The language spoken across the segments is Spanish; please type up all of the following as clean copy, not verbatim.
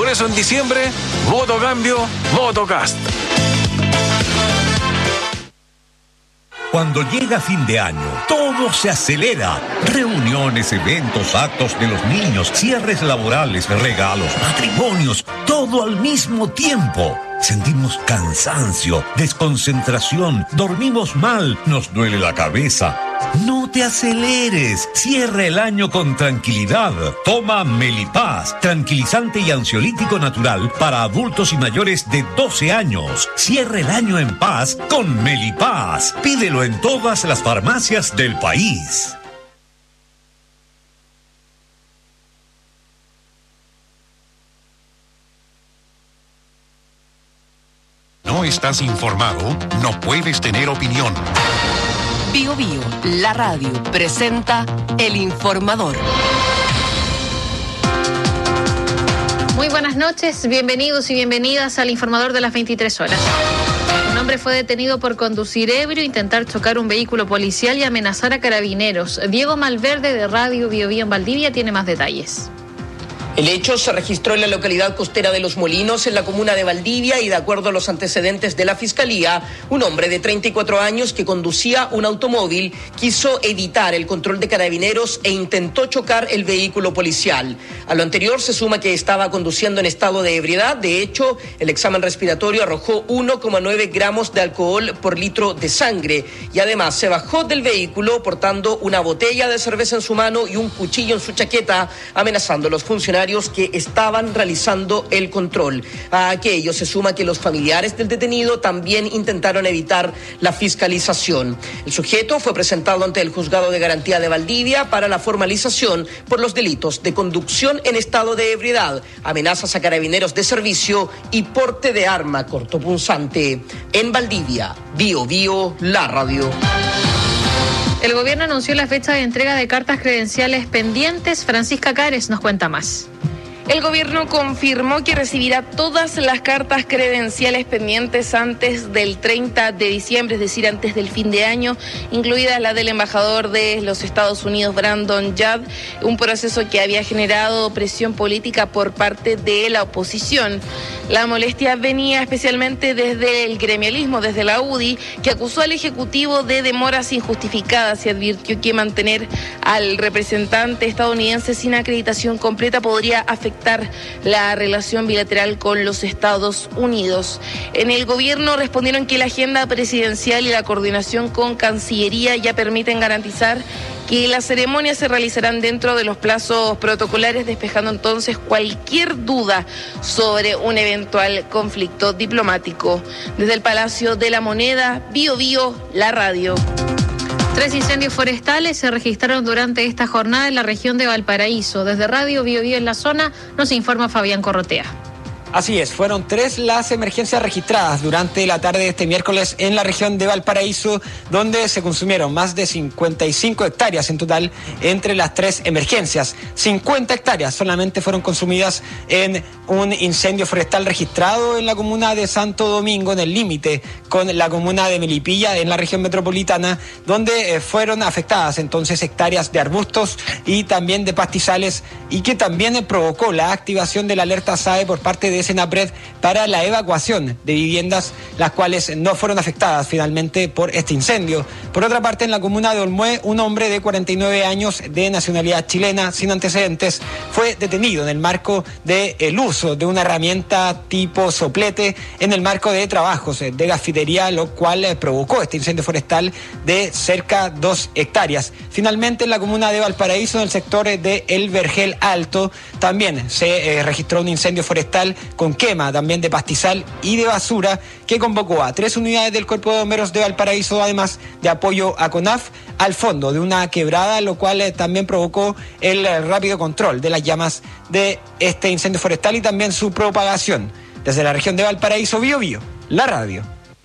eso en diciembre, voto cambio, voto Kast. Cuando llega fin de año, todo se acelera. Reuniones, eventos, actos de los niños, cierres laborales, regalos, matrimonios, todo al mismo tiempo. Sentimos cansancio, desconcentración, dormimos mal, nos duele la cabeza. No te aceleres, cierra el año con tranquilidad. Toma Melipaz, tranquilizante y ansiolítico natural para adultos y mayores de 12 años. Cierra el año en paz con Melipaz. Pídelo en todas las farmacias del país. No estás informado, no puedes tener opinión. Bio Bio, la radio, presenta El Informador. Muy buenas noches, bienvenidos y bienvenidas al Informador de las 23 horas. Un hombre fue detenido por conducir ebrio, intentar chocar un vehículo policial y amenazar a carabineros. Diego Malverde de Radio Bio Bio en Valdivia tiene más detalles. El hecho se registró en la localidad costera de Los Molinos, en la comuna de Valdivia, y de acuerdo a los antecedentes de la Fiscalía, un hombre de 34 años que conducía un automóvil quiso evitar el control de carabineros e intentó chocar el vehículo policial. A lo anterior se suma que estaba conduciendo en estado de ebriedad. De hecho, el examen respiratorio arrojó 1,9 gramos de alcohol por litro de sangre, y además se bajó del vehículo portando una botella de cerveza en su mano y un cuchillo en su chaqueta, amenazando a los funcionarios que estaban realizando el control. A aquello se suma que los familiares del detenido también intentaron evitar la fiscalización. El sujeto fue presentado ante el Juzgado de Garantía de Valdivia para la formalización por los delitos de conducción en estado de ebriedad, amenazas a carabineros de servicio y porte de arma cortopunzante. En Valdivia, Bio Bio, la radio. El gobierno anunció la fecha de entrega de cartas credenciales pendientes. Francisca Cares nos cuenta más. El gobierno confirmó que recibirá todas las cartas credenciales pendientes antes del 30 de diciembre, es decir, antes del fin de año, incluida la del embajador de los Estados Unidos, Brandon Judd, un proceso que había generado presión política por parte de la oposición. La molestia venía especialmente desde el gremialismo, desde la UDI, que acusó al Ejecutivo de demoras injustificadas y advirtió que mantener al representante estadounidense sin acreditación completa podría afectar la relación bilateral con los Estados Unidos. En el gobierno respondieron que la agenda presidencial y la coordinación con Cancillería ya permiten garantizar que las ceremonias se realizarán dentro de los plazos protocolares, despejando entonces cualquier duda sobre un eventual conflicto diplomático. Desde el Palacio de la Moneda, Bio Bio, la radio. 3 incendios forestales se registraron durante esta jornada en la región de Valparaíso. Desde Radio Bio Bio en la zona nos informa Fabián Corrotea. Así es, fueron 3 las emergencias registradas durante la tarde de este miércoles en la región de Valparaíso, donde se consumieron más de 55 hectáreas en total entre las 3 emergencias. 50 hectáreas solamente fueron consumidas en un incendio forestal registrado en la comuna de Santo Domingo, en el límite con la comuna de Melipilla, en la región metropolitana, donde fueron afectadas entonces hectáreas de arbustos y también de pastizales, y que también provocó la activación de la alerta SAE por parte de Senapred para la evacuación de viviendas, las cuales no fueron afectadas finalmente por este incendio. Por otra parte, en la comuna de Olmué, un hombre de 49 años de nacionalidad chilena sin antecedentes fue detenido en el marco del uso de una herramienta tipo soplete en el marco de trabajos de gafitería, lo cual provocó este incendio forestal de cerca 2 hectáreas. Finalmente, en la comuna de Valparaíso, en el sector de El Vergel Alto, también se registró un incendio forestal con quema también de pastizal y de basura, que convocó a 3 unidades del Cuerpo de Bomberos de Valparaíso, además de apoyo a CONAF, al fondo de una quebrada, lo cual también provocó el rápido control de las llamas de este incendio forestal y también su propagación. Desde la región de Valparaíso, Bio Bio, la radio.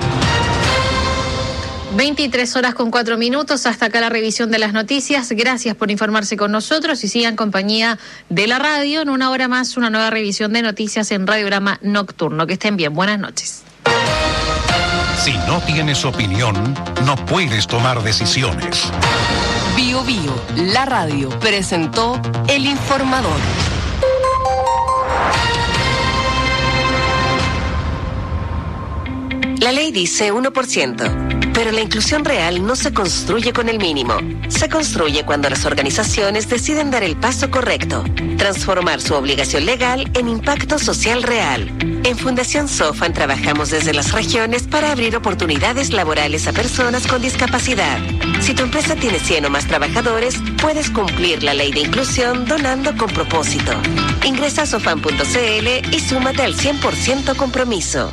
23 horas con 4 minutos, hasta acá la revisión de las noticias. Gracias por informarse con nosotros y sigan compañía de la radio. En una hora más, una nueva revisión de noticias en Radiograma Nocturno. Que estén bien, buenas noches. Si no tienes opinión, no puedes tomar decisiones. Bio Bio, la radio, presentó El Informador. ley dice 1%, pero la inclusión real no se construye con el mínimo. Se construye cuando las organizaciones deciden dar el paso correcto, transformar su obligación legal en impacto social real. En Fundación Sofan trabajamos desde las regiones para abrir oportunidades laborales a personas con discapacidad. Si tu empresa tiene 100 o más trabajadores, puedes cumplir la ley de inclusión donando con propósito. Ingresa a sofan.cl y súmate al 100% compromiso.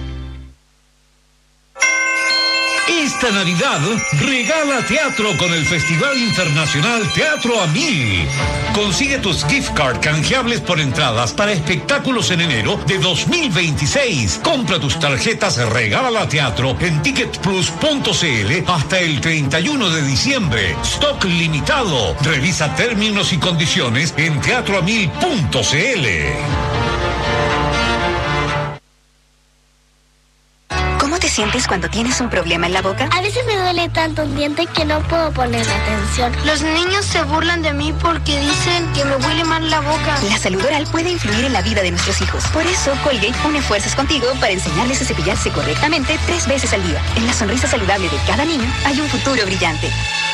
Esta Navidad, regala teatro con el Festival Internacional Teatro a 1000. Consigue tus gift card canjeables por entradas para espectáculos en enero de 2026. Compra tus tarjetas Regala Teatro en ticketplus.cl hasta el 31 de diciembre. Stock limitado. Revisa términos y condiciones en teatroa1000.cl. ¿Cómo te sientes cuando tienes un problema en la boca? A veces me duele tanto un diente que no puedo poner atención. Los niños se burlan de mí porque dicen que me huele mal la boca. La salud oral puede influir en la vida de nuestros hijos. Por eso, Colgate une fuerzas contigo para enseñarles a cepillarse correctamente 3 veces al día. En la sonrisa saludable de cada niño hay un futuro brillante.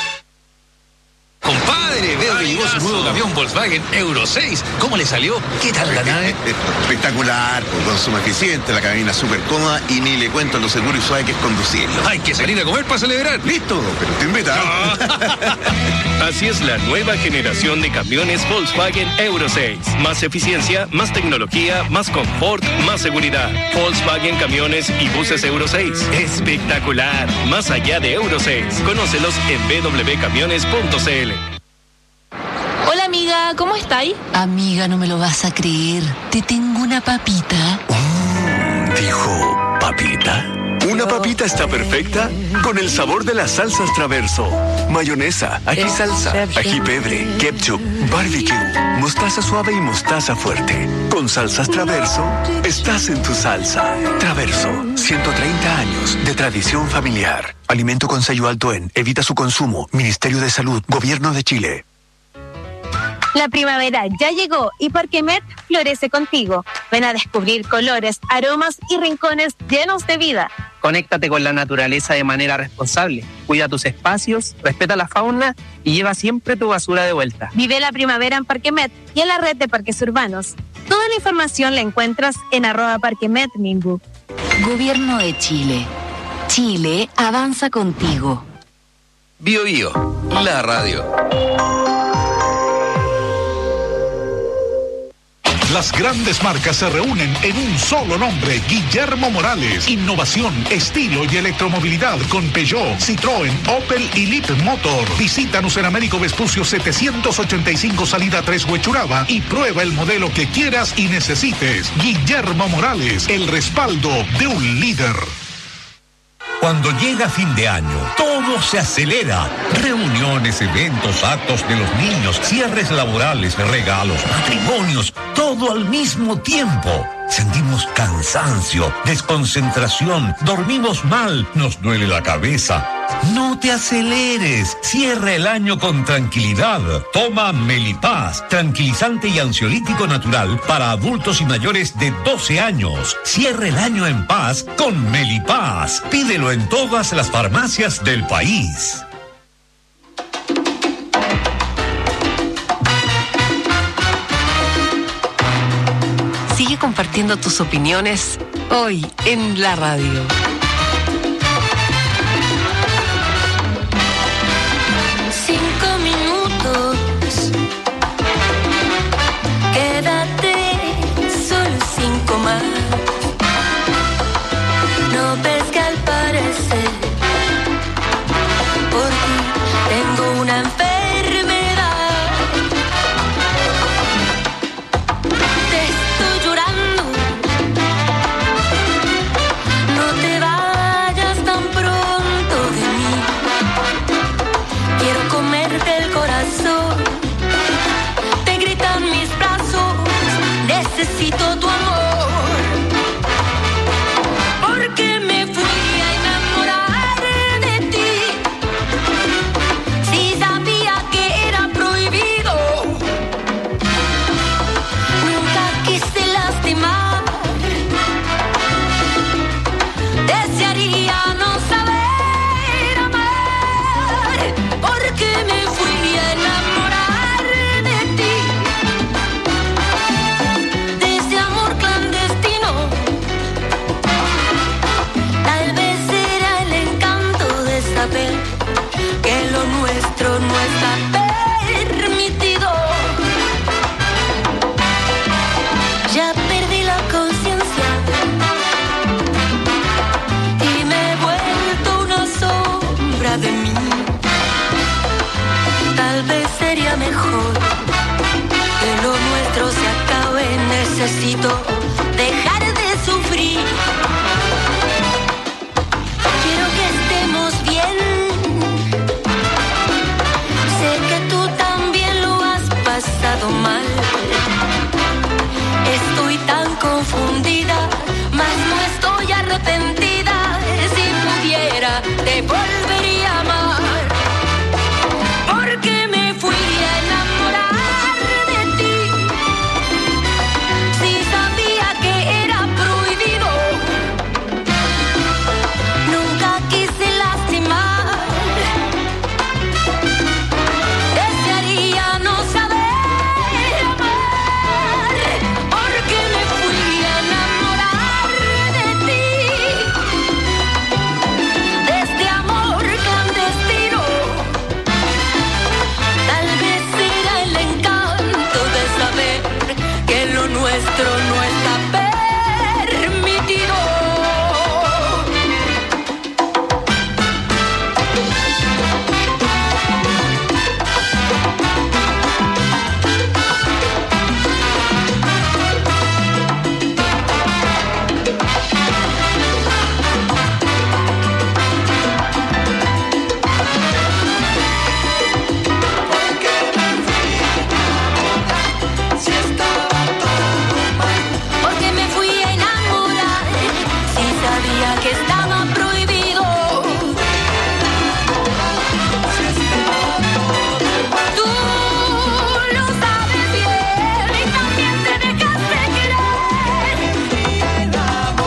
Compadre, veo que llegó su nuevo camión Volkswagen Euro 6. ¿Cómo le salió? ¿Qué tal la nave? Espectacular, con consumo eficiente, la cabina súper cómoda y ni le cuento lo seguro y suave que es conducirlo. Hay que salir a comer para celebrar. Listo, pero te invita. Así es la nueva generación de camiones Volkswagen Euro 6. Más eficiencia, más tecnología, más confort, más seguridad. Volkswagen Camiones y Buses Euro 6. Espectacular. Más allá de Euro 6. Conócelos en www.camiones.cl. Hola amiga, ¿cómo estáis? Amiga, no me lo vas a creer. Te tengo una papita. ¿Dijo papita? Una papita está perfecta con el sabor de las salsas Traverso. Mayonesa, ají salsa, ají pebre, ketchup, barbecue, mostaza suave y mostaza fuerte. Con salsas Traverso, estás en tu salsa. Traverso, 130 años de tradición familiar. Alimento con sello alto en Evita su consumo. Ministerio de Salud, Gobierno de Chile. La primavera ya llegó y Parquemet florece contigo. Ven a descubrir colores, aromas y rincones llenos de vida. Conéctate con la naturaleza de manera responsable. Cuida tus espacios, respeta la fauna y lleva siempre tu basura de vuelta. Vive la primavera en Parquemet y en la red de parques urbanos. Toda la información la encuentras en @parquemetminbu. Gobierno de Chile. Chile avanza contigo. Bio Bio, la radio. Las grandes marcas se reúnen en un solo nombre, Guillermo Morales. Innovación, estilo y electromovilidad con Peugeot, Citroën, Opel y Leap Motor. Visítanos en Américo Vespucio 785 salida 3 Huechuraba y prueba el modelo que quieras y necesites. Guillermo Morales, el respaldo de un líder. Cuando llega fin de año, todo se acelera. Reuniones, eventos, actos de los niños, cierres laborales, regalos, matrimonios, todo al mismo tiempo. Sentimos cansancio, desconcentración, dormimos mal, nos duele la cabeza. No te aceleres, cierra el año con tranquilidad. Toma Melipaz, tranquilizante y ansiolítico natural para adultos y mayores de 12 años. Cierra el año en paz con Melipaz. Pídelo en todas las farmacias del país. Sigue compartiendo tus opiniones hoy en la radio. No pesca al parecer, porque tengo una enfermedad. Te estoy llorando, no te vayas tan pronto de mí. Quiero comerte el corazón, te gritan mis brazos, necesito tu amor. Desearía necesito dejar de sufrir. Quiero que estemos bien. Sé que tú también lo has pasado mal. Estoy tan confundida, mas no estoy arrepentida. Si pudiera, te volvería a amar. Porque me fui a enamorar de ti. Si sabía que era prohibido, nunca quise lastimar. Desearía no saber amar. Porque me fui a enamorar de ti. De este amor clandestino. Tal vez será el encanto de saber que lo nuestro no está permitido. Porque me fui a enamorar, si sabía que estaba prohibido. Tú lo sabes bien y también te dejaste querer.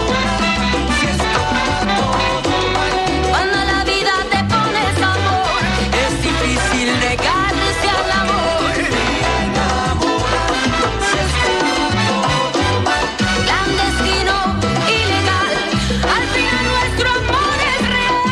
Cuando la vida te pone sabor, es difícil negarse al amor. Clandestino, ilegal, al final nuestro amor es real.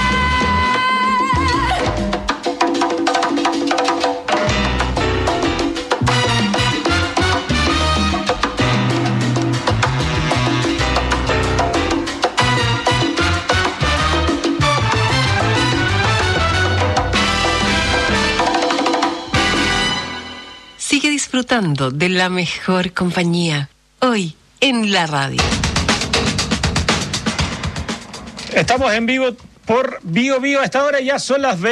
Sigue disfrutando de la mejor compañía. Hoy en la radio. Estamos en vivo por Bio a esta hora, ya son las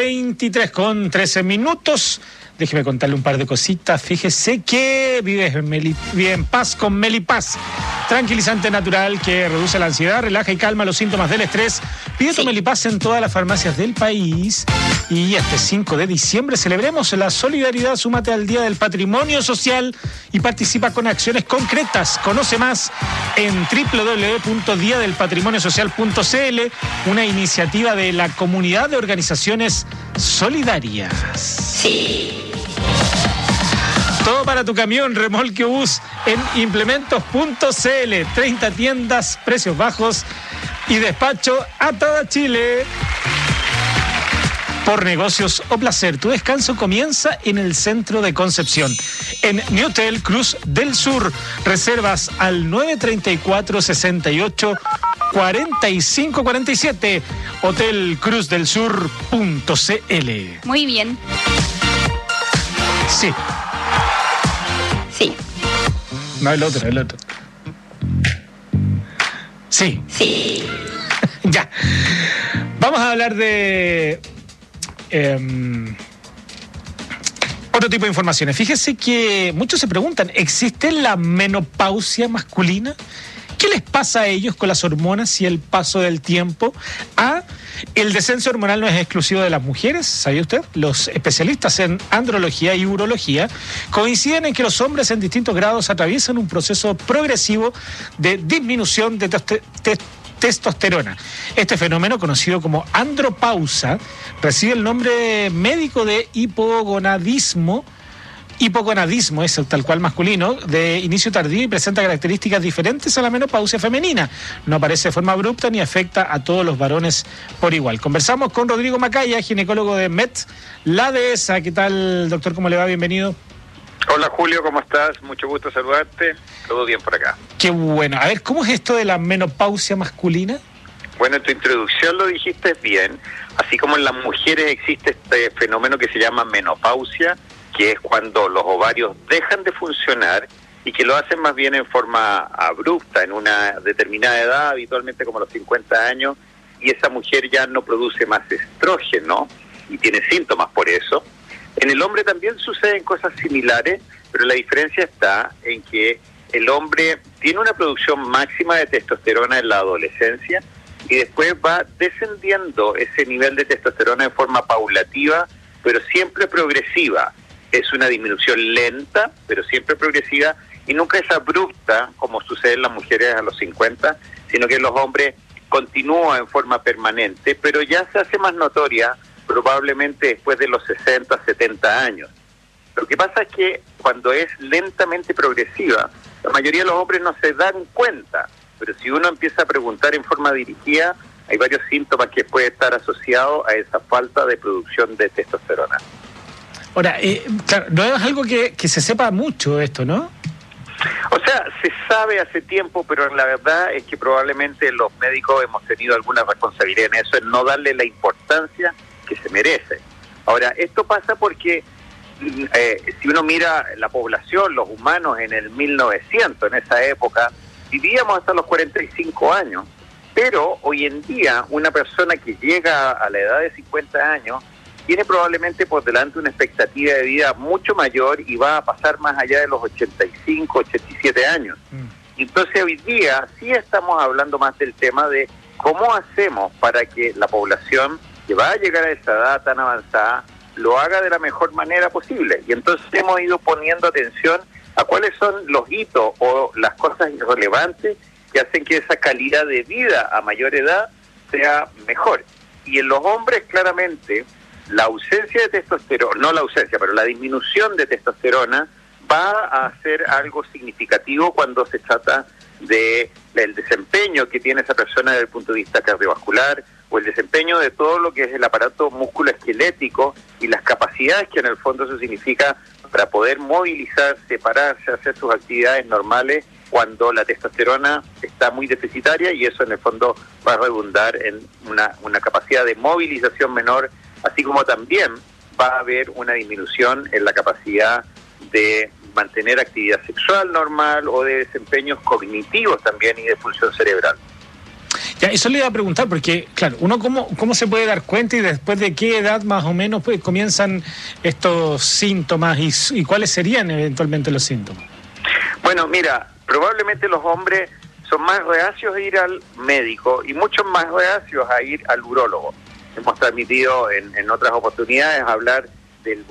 23:13. Déjeme contarle un par de cositas. Fíjese que vive en paz con Melipaz, tranquilizante natural que reduce la ansiedad, relaja y calma los síntomas del estrés. Pide tu Melipaz en todas las farmacias del país. Y este 5 de diciembre celebremos la solidaridad. Súmate al Día del Patrimonio Social y participa con acciones concretas. Conoce más en www.diadelpatrimoniosocial.cl, una iniciativa de la Comunidad de Organizaciones Solidarias. Sí. Todo para tu camión, remolque o bus en implementos.cl. 30 tiendas, precios bajos y despacho a toda Chile. Por negocios o placer, tu descanso comienza en el centro de Concepción. En Newtel Cruz del Sur, reservas al 934-68-4547. hotelcruzdelsur.cl. Muy bien. Sí. Sí. No, el otro. Sí. Sí. Ya. Vamos a hablar de otro tipo de informaciones. Fíjese que muchos se preguntan, ¿existe la menopausia masculina? ¿Qué les pasa a ellos con las hormonas y el paso del tiempo? El descenso hormonal no es exclusivo de las mujeres, ¿sabía usted? Los especialistas en andrología y urología coinciden en que los hombres en distintos grados atraviesan un proceso progresivo de disminución de testosterona. Este fenómeno, conocido como andropausa, recibe el nombre médico de hipogonadismo, es tal cual masculino, de inicio tardío y presenta características diferentes a la menopausia femenina. No aparece de forma abrupta ni afecta a todos los varones por igual. Conversamos con Rodrigo Macaya, ginecólogo de MET, la dehesa. ¿Qué tal, doctor? ¿Cómo le va? Bienvenido. Hola Julio, ¿cómo estás? Mucho gusto saludarte. Todo bien por acá. Qué bueno. A ver, ¿cómo es esto de la menopausia masculina? Bueno, en tu introducción lo dijiste bien. Así como en las mujeres existe este fenómeno que se llama menopausia, que es cuando los ovarios dejan de funcionar y que lo hacen más bien en forma abrupta, en una determinada edad, habitualmente como los 50 años, y esa mujer ya no produce más estrógeno y tiene síntomas por eso. En el hombre también suceden cosas similares, pero la diferencia está en que el hombre tiene una producción máxima de testosterona en la adolescencia y después va descendiendo ese nivel de testosterona de forma paulativa, pero siempre progresiva. Es una disminución lenta, pero siempre progresiva, y nunca es abrupta, como sucede en las mujeres a los 50, sino que en los hombres continúa en forma permanente, pero ya se hace más notoria probablemente después de los 60, 70 años. Lo que pasa es que cuando es lentamente progresiva, la mayoría de los hombres no se dan cuenta, pero si uno empieza a preguntar en forma dirigida, hay varios síntomas que pueden estar asociados a esa falta de producción de testosterona. Ahora, claro, no es algo que se sepa mucho esto, ¿no? O sea, se sabe hace tiempo, pero la verdad es que probablemente los médicos hemos tenido alguna responsabilidad en eso, en no darle la importancia que se merece. Ahora, esto pasa porque si uno mira la población, los humanos en el 1900, en esa época, vivíamos hasta los 45 años, pero hoy en día una persona que llega a la edad de 50 años tiene probablemente por delante una expectativa de vida mucho mayor y va a pasar más allá de los 85, 87 años. Entonces hoy día sí estamos hablando más del tema de cómo hacemos para que la población que va a llegar a esa edad tan avanzada lo haga de la mejor manera posible. Y entonces hemos ido poniendo atención a cuáles son los hitos o las cosas relevantes que hacen que esa calidad de vida a mayor edad sea mejor. Y en los hombres claramente la ausencia de testosterona, no la ausencia, pero la disminución de testosterona va a ser algo significativo cuando se trata de el desempeño que tiene esa persona desde el punto de vista cardiovascular o el desempeño de todo lo que es el aparato musculoesquelético y las capacidades que en el fondo eso significa para poder movilizarse, pararse, hacer sus actividades normales cuando la testosterona está muy deficitaria, y eso en el fondo va a redundar en una capacidad de movilización menor, así como también va a haber una disminución en la capacidad de mantener actividad sexual normal o de desempeños cognitivos también y de función cerebral. Ya, eso le iba a preguntar, porque, claro, uno cómo se puede dar cuenta y después de qué edad más o menos pues comienzan estos síntomas y cuáles serían eventualmente los síntomas. Bueno, mira, probablemente los hombres son más reacios a ir al médico y muchos más reacios a ir al urólogo. Hemos transmitido en otras oportunidades hablar del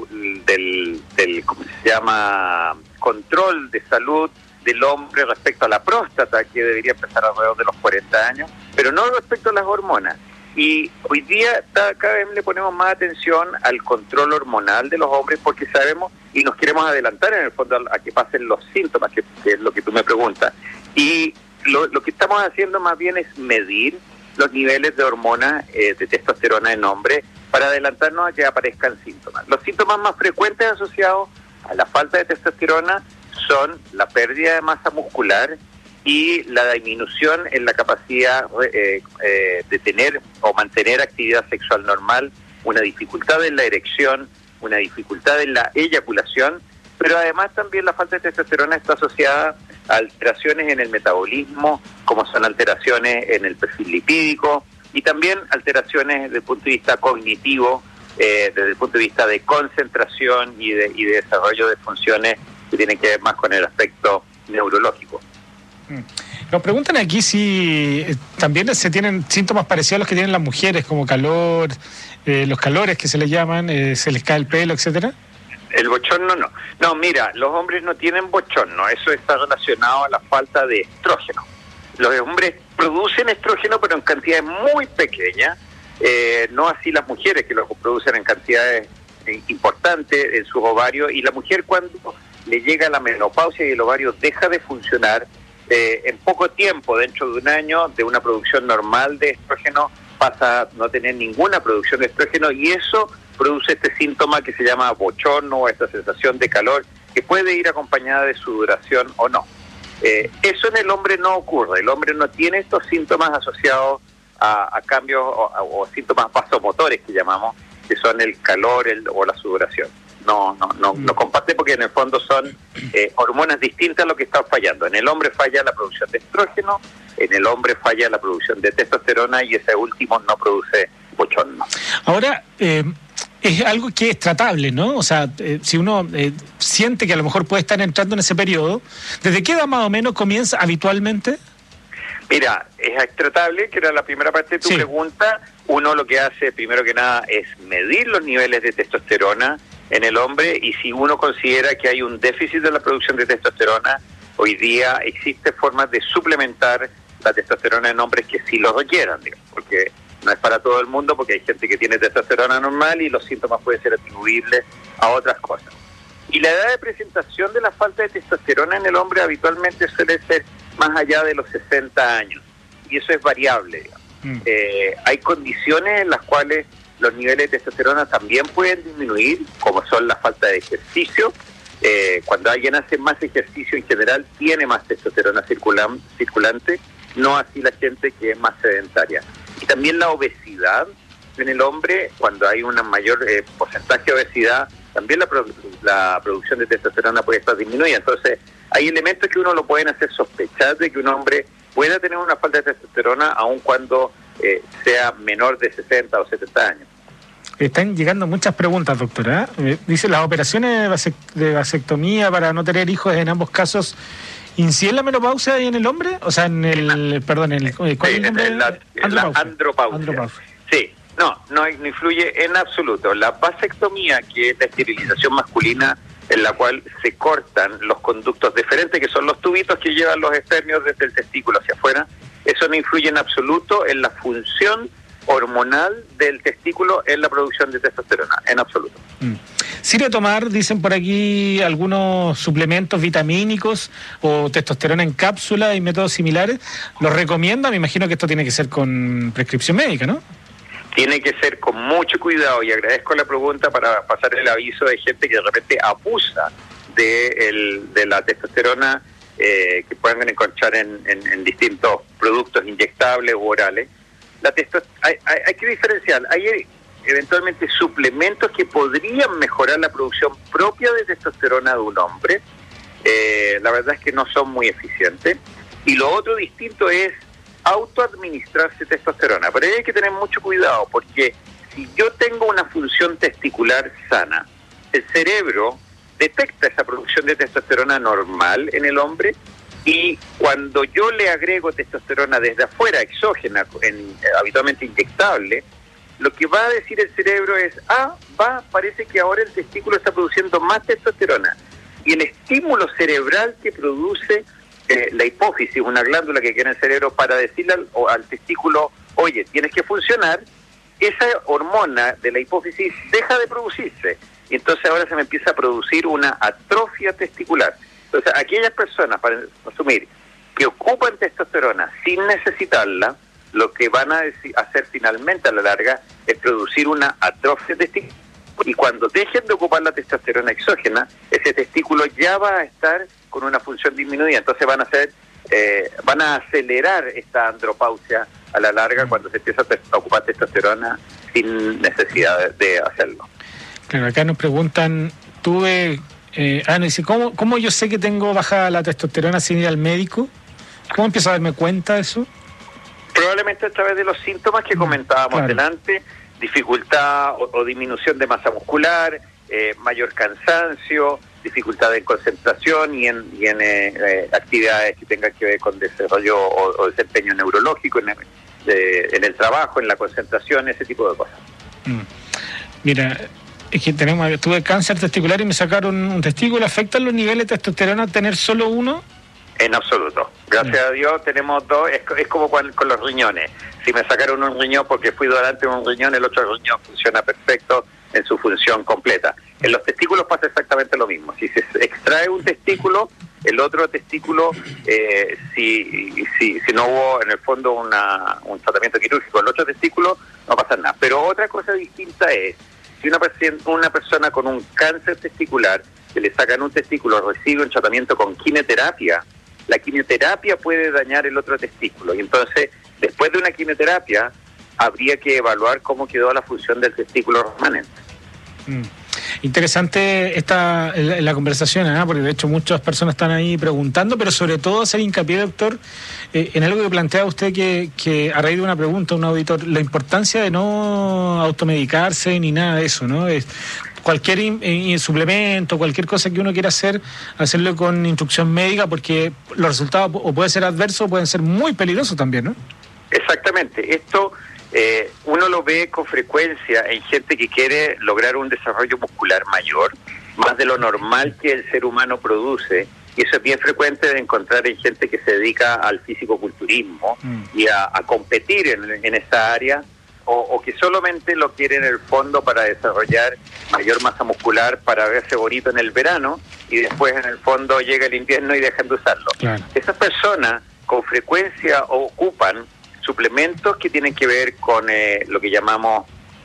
¿cómo se llama?, control de salud del hombre respecto a la próstata, que debería empezar alrededor de los 40 años, pero no respecto a las hormonas. Y hoy día cada vez le ponemos más atención al control hormonal de los hombres porque sabemos y nos queremos adelantar en el fondo a que pasen los síntomas, que es lo que tú me preguntas. Y lo que estamos haciendo más bien es medir los niveles de hormonas de testosterona en hombres para adelantarnos a que aparezcan síntomas. Los síntomas más frecuentes asociados a la falta de testosterona son la pérdida de masa muscular y la disminución en la capacidad de tener o mantener actividad sexual normal, una dificultad en la erección, una dificultad en la eyaculación, pero además también la falta de testosterona está asociada a alteraciones en el metabolismo, como son alteraciones en el perfil lipídico y también alteraciones desde el punto de vista cognitivo, desde el punto de vista de concentración y de desarrollo de funciones que tienen que ver más con el aspecto neurológico. Nos preguntan aquí si también se tienen síntomas parecidos a los que tienen las mujeres, como calor, los calores que se les llaman, se les cae el pelo, etcétera. El bochorno no. No, mira, los hombres no tienen bochorno, eso está relacionado a la falta de estrógeno. Los hombres producen estrógeno, pero en cantidades muy pequeñas, no así las mujeres, que lo producen en cantidades importantes en sus ovarios, y la mujer cuando le llega la menopausia y el ovario deja de funcionar, en poco tiempo, dentro de un año, de una producción normal de estrógeno, pasa a no tener ninguna producción de estrógeno, y eso produce este síntoma que se llama bochorno, o esta sensación de calor, que puede ir acompañada de sudoración o no. Eso en el hombre no ocurre, el hombre no tiene estos síntomas asociados a cambios o síntomas vasomotores que llamamos, que son el calor o la sudoración. no comparte, porque en el fondo son hormonas distintas a lo que están fallando. En el hombre falla la producción de estrógeno, en el hombre falla la producción de testosterona y ese último no produce bochorno. Ahora, es algo que es tratable, ¿no? O sea, si uno siente que a lo mejor puede estar entrando en ese periodo, ¿desde qué edad más o menos comienza habitualmente? Mira, es tratable, que era la primera parte de tu pregunta. Uno lo que hace, primero que nada, es medir los niveles de testosterona en el hombre, y si uno considera que hay un déficit de la producción de testosterona, hoy día existe formas de suplementar la testosterona en hombres que sí lo requieran, digamos, porque no es para todo el mundo, porque hay gente que tiene testosterona normal y los síntomas pueden ser atribuibles a otras cosas. Y la edad de presentación de la falta de testosterona en el hombre habitualmente suele ser más allá de los 60 años, y eso es variable, digamos. Hay condiciones en las cuales los niveles de testosterona también pueden disminuir, como son la falta de ejercicio. Cuando alguien hace más ejercicio en general tiene más testosterona circulante, no así la gente que es más sedentaria. Y también la obesidad en el hombre, cuando hay un mayor porcentaje de obesidad, también la producción de testosterona puede estar disminuida. Entonces, hay elementos que uno lo pueden hacer sospechar de que un hombre pueda tener una falta de testosterona aun cuando sea menor de 60 o 70 años. Están llegando muchas preguntas, doctora. Dice, ¿las operaciones de vasectomía para no tener hijos en ambos casos inciden la menopausia en el hombre? O sea, en el... Perdón, ¿cuál es el nombre? La andropausia. Sí, no influye en absoluto. La vasectomía, que es la esterilización masculina en la cual se cortan los conductos deferentes, que son los tubitos que llevan los espermios desde el testículo hacia afuera, eso no influye en absoluto en la función hormonal del testículo en la producción de testosterona, en absoluto. ¿Sirve tomar, dicen por aquí, algunos suplementos vitamínicos o testosterona en cápsula y métodos similares? ¿Los recomienda? Me imagino que esto tiene que ser con prescripción médica, ¿no? Tiene que ser con mucho cuidado, y agradezco la pregunta para pasar el aviso de gente que de repente abusa de la testosterona que pueden encontrar en distintos productos inyectables u orales. Hay que diferenciar, hay eventualmente suplementos que podrían mejorar la producción propia de testosterona de un hombre. La verdad es que no son muy eficientes. Y lo otro distinto es autoadministrarse testosterona. Pero hay que tener mucho cuidado, porque si yo tengo una función testicular sana, el cerebro detecta esa producción de testosterona normal en el hombre, y cuando yo le agrego testosterona desde afuera, exógena, habitualmente inyectable, lo que va a decir el cerebro es, parece que ahora el testículo está produciendo más testosterona. Y el estímulo cerebral que produce la hipófisis, una glándula que queda en el cerebro para decirle al testículo, oye, tienes que funcionar, esa hormona de la hipófisis deja de producirse. Y entonces ahora se me empieza a producir una atrofia testicular. Entonces, aquellas personas, para asumir, que ocupan testosterona sin necesitarla, lo que van a hacer finalmente a la larga es producir una atrofia testicular. Y cuando dejen de ocupar la testosterona exógena, ese testículo ya va a estar con una función disminuida. Entonces van a acelerar esta andropausia a la larga cuando se empieza a ocupar testosterona sin necesidad de hacerlo. Claro, acá nos preguntan, dice, ¿cómo yo sé que tengo baja la testosterona sin ir al médico? ¿Cómo empiezo a darme cuenta de eso? Probablemente a través de los síntomas que comentábamos delante, dificultad o disminución de masa muscular, mayor cansancio, dificultad en concentración y en actividades que tengan que ver con desarrollo o desempeño neurológico en el trabajo, en la concentración, ese tipo de cosas. Mira, es que tuve cáncer testicular y me sacaron un testículo. ¿Afectan los niveles de testosterona tener solo uno? En absoluto. Gracias a Dios tenemos dos. Es como con los riñones. Si me sacaron un riñón porque fui donante de un riñón, el otro riñón funciona perfecto en su función completa. En los testículos pasa exactamente lo mismo. Si se extrae un testículo, el otro testículo, si no hubo en el fondo un tratamiento quirúrgico, el otro testículo, no pasa nada. Pero otra cosa distinta es, si una persona con un cáncer testicular, que le sacan un testículo, recibe un tratamiento con quimioterapia, la quimioterapia puede dañar el otro testículo. Y entonces, después de una quimioterapia, habría que evaluar cómo quedó la función del testículo remanente. Interesante la conversación, porque de hecho muchas personas están ahí preguntando, pero sobre todo hacer hincapié, doctor, en algo que plantea usted que a raíz de una pregunta, un auditor, la importancia de no automedicarse ni nada de eso, ¿no? Cualquier suplemento, cualquier cosa que uno quiera hacer, hacerlo con instrucción médica, porque los resultados o pueden ser adversos o pueden ser muy peligrosos también, ¿no? Exactamente. Esto uno lo ve con frecuencia en gente que quiere lograr un desarrollo muscular mayor, más de lo normal que el ser humano produce, y eso es bien frecuente de encontrar en gente que se dedica al fisicoculturismo y a competir en esa área, o que solamente lo quiere en el fondo para desarrollar mayor masa muscular, para verse bonito en el verano, y después en el fondo llega el invierno y dejan de usarlo. Claro. Esas personas con frecuencia ocupan suplementos que tienen que ver con lo que llamamos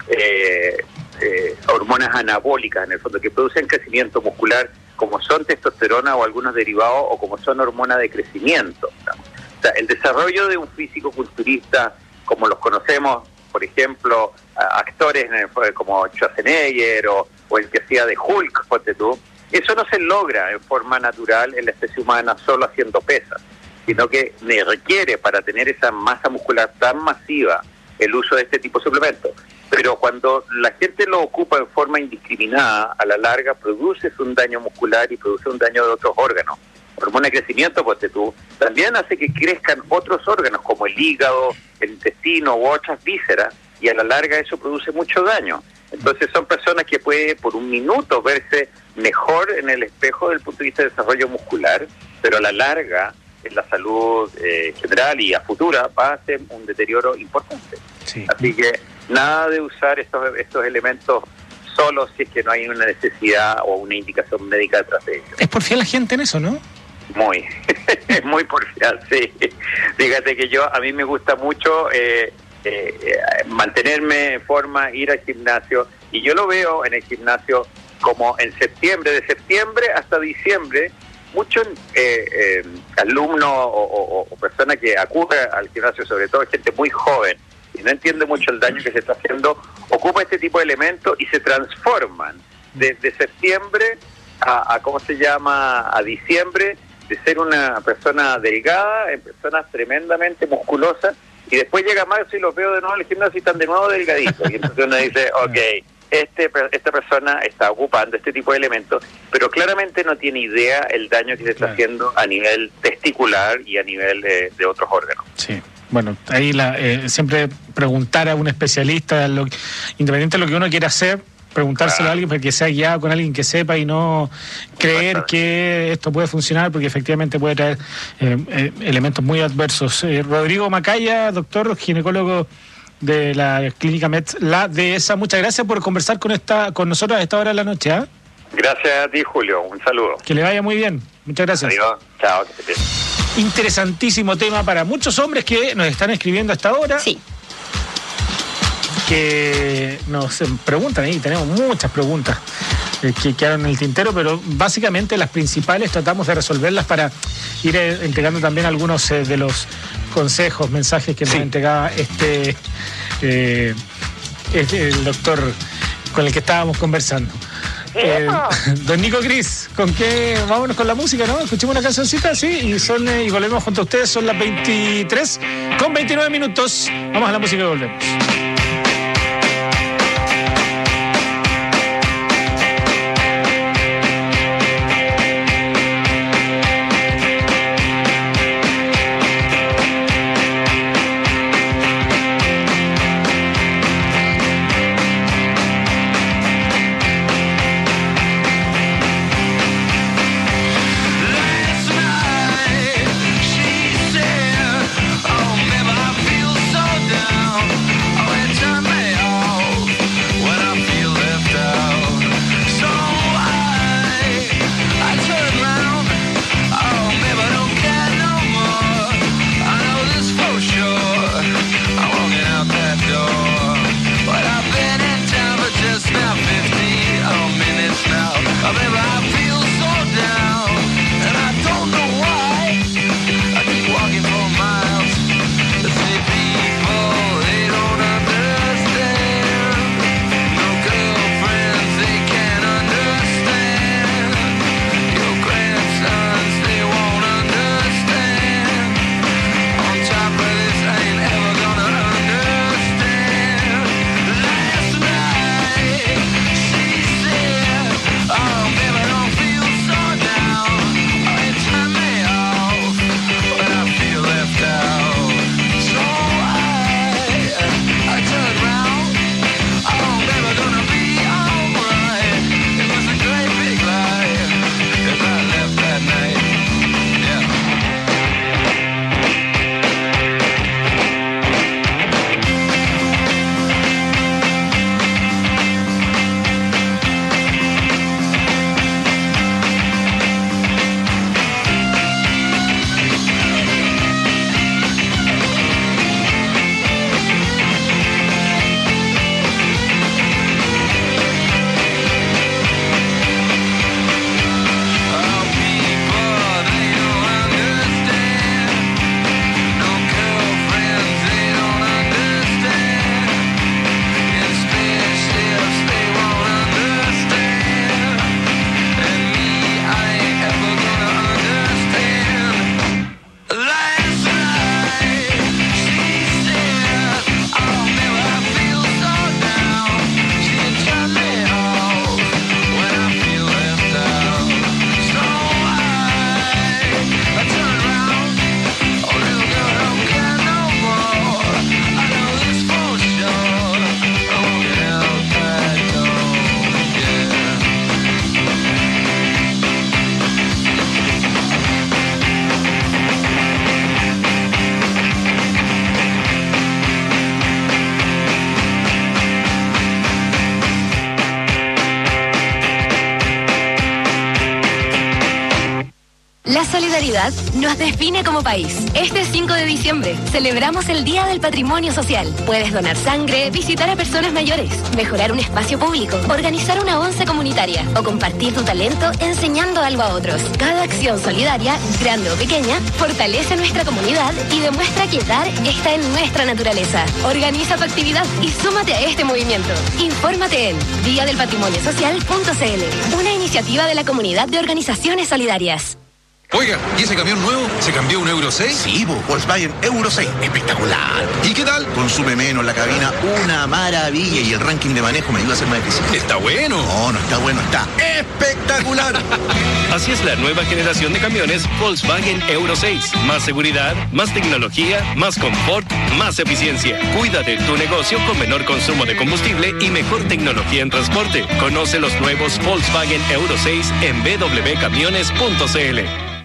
hormonas anabólicas, en el fondo, que producen crecimiento muscular, como son testosterona o algunos derivados, o como son hormonas de crecimiento. O sea, el desarrollo de un físico-culturista, como los conocemos, por ejemplo, actores como Schwarzenegger o el que hacía de Hulk, ponte tú, eso no se logra en forma natural en la especie humana solo haciendo pesas, sino que requiere, para tener esa masa muscular tan masiva, el uso de este tipo de suplementos. Pero cuando la gente lo ocupa en forma indiscriminada, a la larga produce un daño muscular y produce un daño de otros órganos. Hormona de crecimiento, pues tú, también hace que crezcan otros órganos como el hígado, el intestino u otras vísceras, y a la larga eso produce mucho daño. Entonces son personas que pueden por un minuto verse mejor en el espejo del punto de vista de desarrollo muscular, pero a la larga en la salud general y a futura va a ser un deterioro importante. Sí. Así que nada de usar estos elementos solo si es que no hay una necesidad o una indicación médica detrás de ellos. Es porfiar la gente en eso, ¿no? Muy, es muy porfiar, sí. Fíjate que a mí me gusta mucho mantenerme en forma, ir al gimnasio, y yo lo veo en el gimnasio como en septiembre, de septiembre hasta diciembre, muchos alumnos o personas que acuden al gimnasio, sobre todo gente muy joven, y no entiende mucho el daño que se está haciendo, ocupa este tipo de elementos y se transforman de septiembre a ¿cómo se llama?, a diciembre, de ser una persona delgada en personas tremendamente musculosas, y después llega marzo y los veo de nuevo en el gimnasio y están de nuevo delgaditos, y entonces uno dice, ok, esta persona está ocupando este tipo de elementos, pero claramente no tiene idea el daño que se está haciendo a nivel testicular y a nivel de otros órganos. Sí. Bueno, ahí siempre preguntar a un especialista, independiente de lo que uno quiera hacer, preguntárselo a alguien para que sea guiado con alguien que sepa, y no creer que esto puede funcionar, porque efectivamente puede traer elementos muy adversos. Rodrigo Macaya, doctor ginecólogo de la Clínica Med, la Dehesa, muchas gracias por conversar con nosotros a esta hora de la noche. Gracias a ti, Julio, un saludo. Que le vaya muy bien, muchas gracias. Adiós, chao, que te bien. Interesantísimo tema para muchos hombres que nos están escribiendo a esta hora. Sí. Que nos preguntan ahí, tenemos muchas preguntas que quedaron en el tintero, pero básicamente las principales tratamos de resolverlas para ir entregando también algunos de los consejos, mensajes que nos entregaba el doctor con el que estábamos conversando. Don Nico Cris, ¿con qué? Vámonos con la música, ¿no? Escuchemos una cancioncita, sí, y volvemos junto a ustedes. Son las 23:29. Vamos a la música y volvemos. Oh, solidaridad nos define como país. Este 5 de diciembre celebramos el Día del Patrimonio Social. Puedes donar sangre, visitar a personas mayores, mejorar un espacio público, organizar una once comunitaria o compartir tu talento enseñando algo a otros. Cada acción solidaria, grande o pequeña, fortalece nuestra comunidad y demuestra que dar está en nuestra naturaleza. Organiza tu actividad y súmate a este movimiento. Infórmate en diadelpatrimoniosocial.cl, una iniciativa de la Comunidad de Organizaciones Solidarias. Oiga, ¿y ese camión nuevo? ¿Se cambió un Euro 6? Sí, Volkswagen Euro 6. Espectacular. ¿Y qué tal? Consume menos la cabina, una maravilla. Y el ranking de manejo me ayuda a ser más eficiente. ¿Está bueno? No está bueno, está espectacular. Así es la nueva generación de camiones Volkswagen Euro 6. Más seguridad, más tecnología, más confort, más eficiencia. Cuida de tu negocio con menor consumo de combustible y mejor tecnología en transporte. Conoce los nuevos Volkswagen Euro 6 en www.camiones.cl.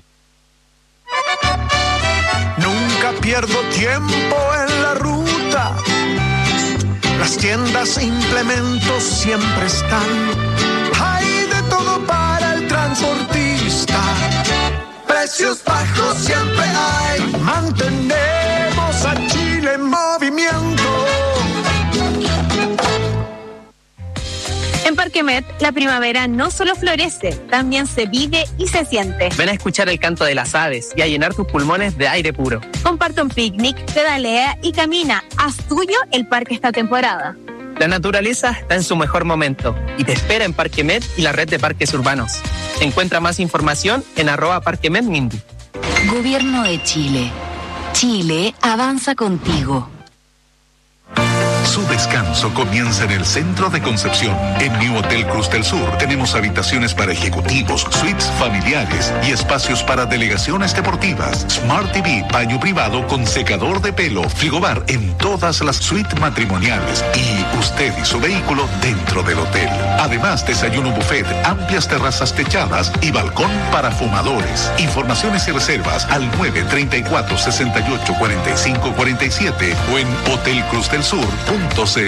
Nunca pierdo tiempo en la ruta. Las tiendas e implementos siempre están. Hay de todo para el transportista. Precios bajos siempre hay. Mantenemos a Chile en movimiento. En Parque Met, la primavera no solo florece, también se vive y se siente. Ven a escuchar el canto de las aves y a llenar tus pulmones de aire puro. Comparte un picnic, pedalea y camina. Haz tuyo el parque esta temporada. La naturaleza está en su mejor momento y te espera en Parque Met y la red de parques urbanos. Encuentra más información en @parquemetmindy. Gobierno de Chile. Chile avanza contigo. Su descanso comienza en el centro de Concepción. En New Hotel Cruz del Sur tenemos habitaciones para ejecutivos, suites familiares y espacios para delegaciones deportivas. Smart TV, baño privado con secador de pelo, frigobar en todas las suites matrimoniales y usted y su vehículo dentro del hotel. Además, desayuno buffet, amplias terrazas techadas y balcón para fumadores. Informaciones y reservas al 934-684547 o en hotelcruzdelsur.cl.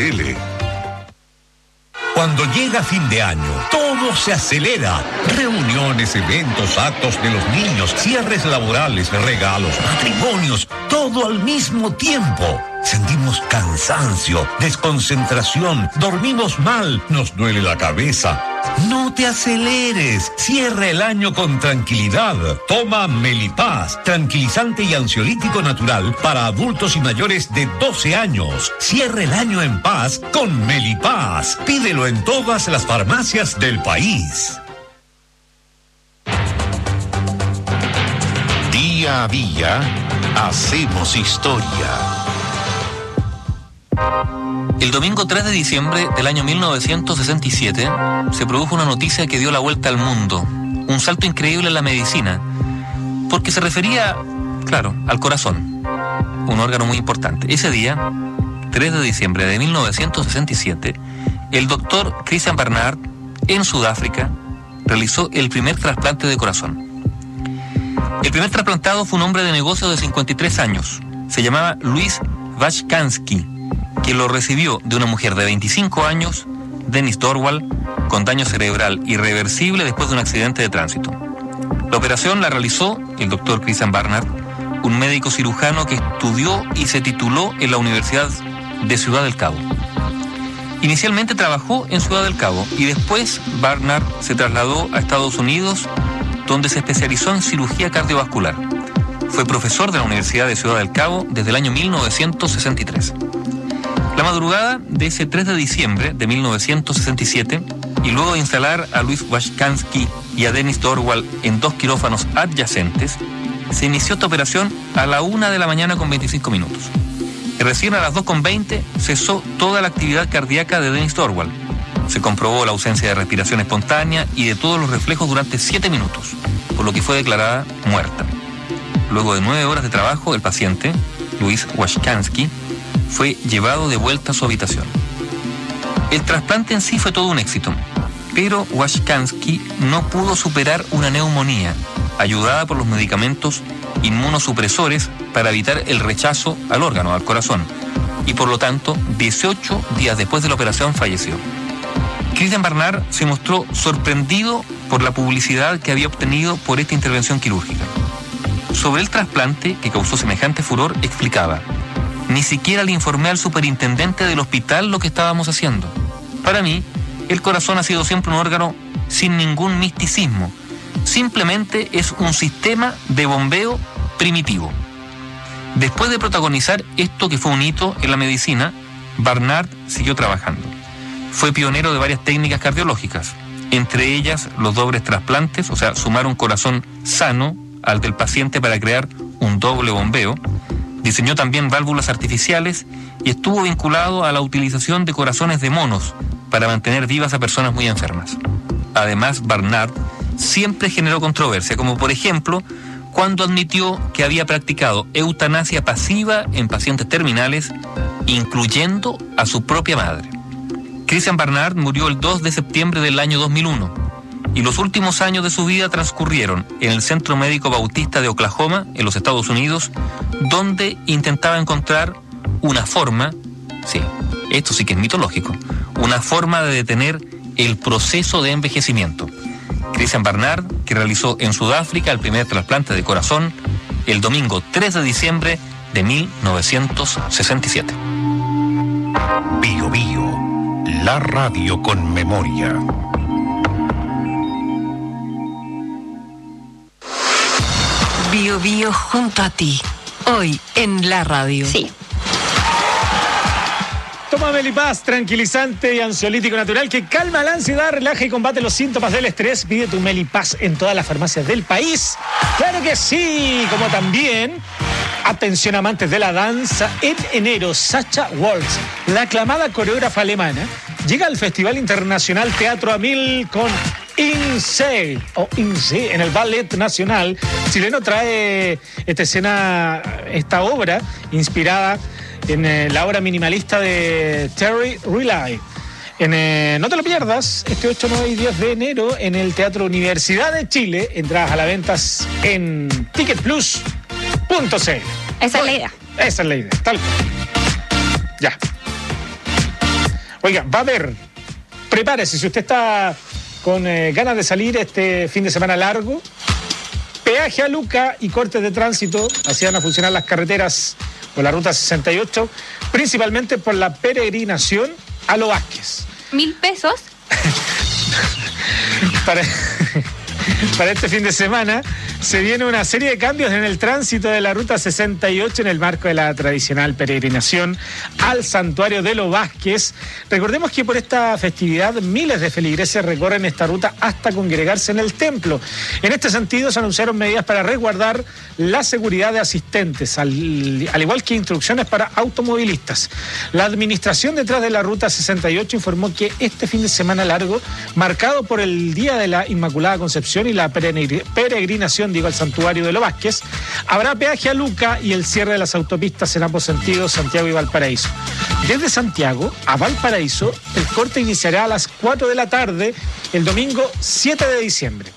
Cuando llega fin de año, todo se acelera. Reuniones, eventos, actos de los niños, cierres laborales, regalos, matrimonios, todo al mismo tiempo. Sentimos cansancio, desconcentración, dormimos mal, nos duele la cabeza. No te aceleres, cierra el año con tranquilidad. Toma Melipaz, tranquilizante y ansiolítico natural para adultos y mayores de 12 años. Cierra el año en paz con Melipaz. Pídelo en todas las farmacias del país. Día a día, hacemos historia. El domingo 3 de diciembre del año 1967 se produjo una noticia que dio la vuelta al mundo, un salto increíble en la medicina, porque se refería, claro, al corazón, un órgano muy importante. Ese día, 3 de diciembre de 1967, el doctor Christian Barnard, en Sudáfrica, realizó el primer trasplante de corazón. El primer trasplantado fue un hombre de negocio de 53 años, se llamaba Louis Washkansky, que lo recibió de una mujer de 25 años, Dennis Dorwal, con daño cerebral irreversible después de un accidente de tránsito. La operación la realizó el doctor Christian Barnard, un médico cirujano que estudió y se tituló en la Universidad de Ciudad del Cabo. Inicialmente trabajó en Ciudad del Cabo y después Barnard se trasladó a Estados Unidos, donde se especializó en cirugía cardiovascular. Fue profesor de la Universidad de Ciudad del Cabo desde el año 1963. La madrugada de ese 3 de diciembre de 1967, y luego de instalar a Louis Washkansky y a Dennis Dorwal en 2 quirófanos adyacentes, se inició esta operación a la 1 de la mañana con 25 minutos. Y recién a las 2:20 cesó toda la actividad cardíaca de Dennis Dorwal. Se comprobó la ausencia de respiración espontánea y de todos los reflejos durante 7 minutos, por lo que fue declarada muerta. Luego de 9 horas de trabajo, el paciente, Louis Washkansky, fue llevado de vuelta a su habitación. El trasplante en sí fue todo un éxito, pero Washkansky no pudo superar una neumonía, ayudada por los medicamentos inmunosupresores para evitar el rechazo al órgano, al corazón, y por lo tanto, 18 días después de la operación falleció. Christian Barnard se mostró sorprendido por la publicidad que había obtenido por esta intervención quirúrgica. Sobre el trasplante que causó semejante furor, explicaba: ni siquiera le informé al superintendente del hospital lo que estábamos haciendo. Para mí, el corazón ha sido siempre un órgano sin ningún misticismo. Simplemente es un sistema de bombeo primitivo. Después de protagonizar esto que fue un hito en la medicina, Barnard siguió trabajando. Fue pionero de varias técnicas cardiológicas, entre ellas los dobles trasplantes, o sea, sumar un corazón sano al del paciente para crear un doble bombeo. Diseñó también válvulas artificiales y estuvo vinculado a la utilización de corazones de monos para mantener vivas a personas muy enfermas. Además, Barnard siempre generó controversia, como por ejemplo cuando admitió que había practicado eutanasia pasiva en pacientes terminales, incluyendo a su propia madre. Christian Barnard murió el 2 de septiembre del año 2001 y los últimos años de su vida transcurrieron en el Centro Médico Bautista de Oklahoma, en los Estados Unidos, donde intentaba encontrar una forma, sí, esto sí que es mitológico, una forma de detener el proceso de envejecimiento. Christian Barnard, que realizó en Sudáfrica el primer trasplante de corazón el domingo 3 de diciembre de 1967. Bio Bio, la radio con memoria. Bio Bio junto a ti, hoy en la radio. Sí. Toma Melipaz, tranquilizante y ansiolítico natural que calma la ansiedad, relaja y combate los síntomas del estrés. Pide tu Melipaz en todas las farmacias del país. ¡Claro que sí! Como también, atención amantes de la danza, en enero Sacha Waltz, la aclamada coreógrafa alemana, llega al Festival Internacional Teatro Amil con INSEE en el Ballet Nacional chileno. Trae esta obra inspirada en la obra minimalista de Terry Riley. No te lo pierdas, este 8, 9 y 10 de enero en el Teatro Universidad de Chile. Entradas a la venta en ticketplus.cl. Esa es la idea. Esa es la idea, tal cual. Ya. Oiga, va a haber, prepárese, si usted está con ganas de salir este fin de semana largo, peaje a Luca y cortes de tránsito, así van a funcionar las carreteras por la ruta 68, principalmente por la peregrinación a Lo Vázquez. 1.000 pesos. Para este fin de semana se viene una serie de cambios en el tránsito de la ruta 68 en el marco de la tradicional peregrinación al santuario de Lo Vázquez. Recordemos que por esta festividad miles de feligreses recorren esta ruta hasta congregarse en el templo. En este sentido se anunciaron medidas para resguardar la seguridad de asistentes, al igual que instrucciones para automovilistas. La administración detrás de la ruta 68 informó que este fin de semana largo, marcado por el Día de la Inmaculada Concepción y la peregrinación al santuario de Lo Vázquez, habrá peaje a Luca y el cierre de las autopistas en ambos sentidos, Santiago y Valparaíso. Desde Santiago a Valparaíso, el corte iniciará a las 4 de la tarde el domingo 7 de diciembre.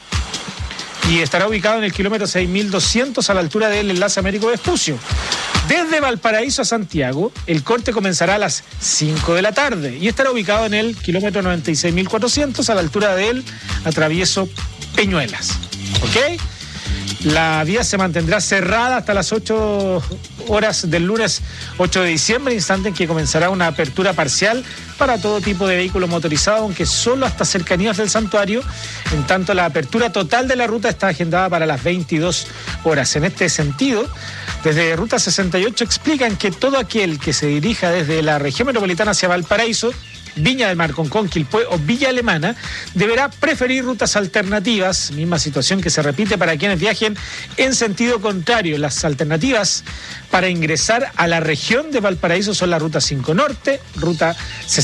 Y estará ubicado en el kilómetro 6.200 a la altura del enlace Américo Vespucio. Desde Valparaíso a Santiago, el corte comenzará a las 5 de la tarde y estará ubicado en el kilómetro 96.400 a la altura del atravieso Peñuelas. ¿Ok? La vía se mantendrá cerrada hasta las 8 horas del lunes 8 de diciembre, instante en que comenzará una apertura parcial para todo tipo de vehículo motorizado, aunque solo hasta cercanías del santuario. En tanto, la apertura total de la ruta está agendada para las 22 horas. En este sentido, desde Ruta 68 explican que todo aquel que se dirija desde la región metropolitana hacia Valparaíso, Viña del Mar, Concón, Quilpué o Villa Alemana, deberá preferir rutas alternativas, misma situación que se repite para quienes viajen en sentido contrario. Las alternativas para ingresar a la región de Valparaíso son la Ruta 5 Norte, Ruta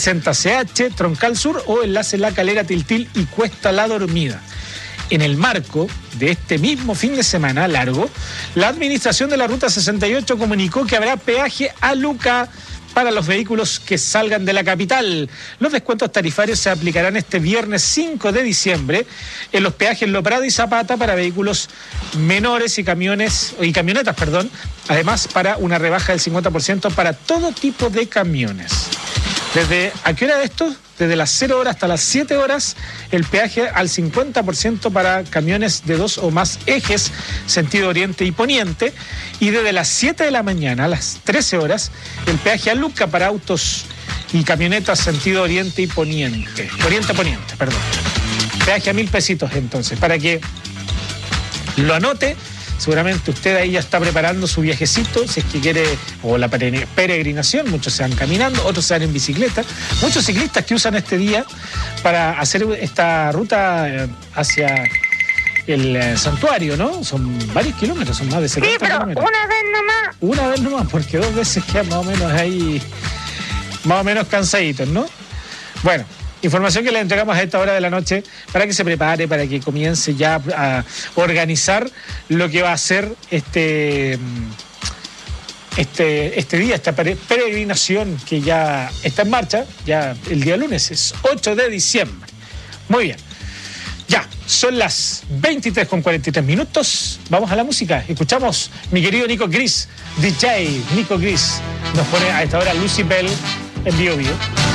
60CH, Troncal Sur o enlace La Calera, Tiltil y Cuesta La Dormida. En el marco de este mismo fin de semana largo, la administración de la Ruta 68 comunicó que habrá peaje a Luca para los vehículos que salgan de la capital. Los descuentos tarifarios se aplicarán este viernes 5 de diciembre en los peajes Lo Prado y Zapata para vehículos menores y camionetas, además para una rebaja del 50% para todo tipo de camiones. ¿A qué hora de esto? Desde las 0 horas hasta las 7 horas, el peaje al 50% para camiones de 2 o más ejes, sentido oriente y poniente. Y desde las 7 de la mañana a las 13 horas, el peaje a Luca para autos y camionetas sentido oriente y poniente. Oriente-poniente, perdón. Peaje a 1.000 pesitos entonces, para que lo anote. Seguramente usted ahí ya está preparando su viajecito, si es que quiere, o la peregrinación. Muchos se van caminando, otros se van en bicicleta. Muchos ciclistas que usan este día para hacer esta ruta hacia el santuario, ¿no? Son varios kilómetros, son más de 70 kilómetros. Una vez nomás, porque 2 veces quedan más o menos ahí, más o menos cansaditos, ¿no? Bueno. Información que le entregamos a esta hora de la noche para que se prepare, para que comience ya a organizar lo que va a ser este día, esta peregrinación que ya está en marcha, ya el día lunes, es 8 de diciembre. Muy bien. Ya, son las 23:43. Vamos a la música. Escuchamos mi querido Nico Gris, DJ Nico Gris. Nos pone a esta hora Lucy Bell en Bio Bio.